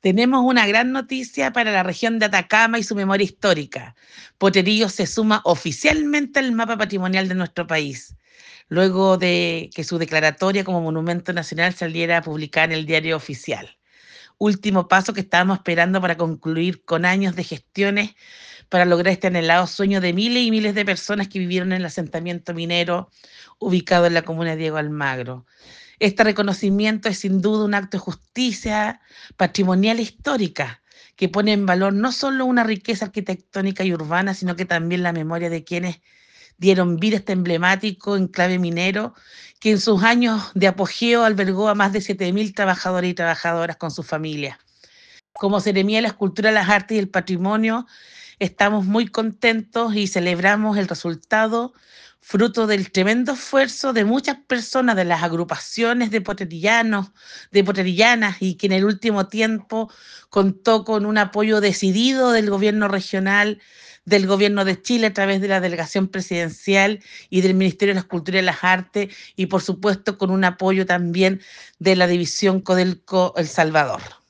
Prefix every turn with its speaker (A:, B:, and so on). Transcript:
A: Tenemos una gran noticia para la región de Atacama y su memoria histórica. Potrerillos se suma oficialmente al mapa patrimonial de nuestro país, luego de que su declaratoria como monumento nacional saliera publicada en el diario oficial. Último paso que estábamos esperando para concluir con años de gestiones para lograr este anhelado sueño de miles y miles de personas que vivieron en el asentamiento minero ubicado en la comuna de Diego Almagro. Este reconocimiento es sin duda un acto de justicia patrimonial e histórica que pone en valor no solo una riqueza arquitectónica y urbana, sino que también la memoria de quienes dieron vida a este emblemático enclave minero que en sus años de apogeo albergó a más de 7.000 trabajadores y trabajadoras con sus familias. Como Seremía de la Escultura, las Artes y el Patrimonio, estamos muy contentos y celebramos el resultado, fruto del tremendo esfuerzo de muchas personas, de las agrupaciones de poterillanos, de poterillanas, y que en el último tiempo contó con un apoyo decidido del gobierno regional, del gobierno de Chile a través de la delegación presidencial y del Ministerio de la Escultura y las Artes, y por supuesto con un apoyo también de la división Codelco El Salvador.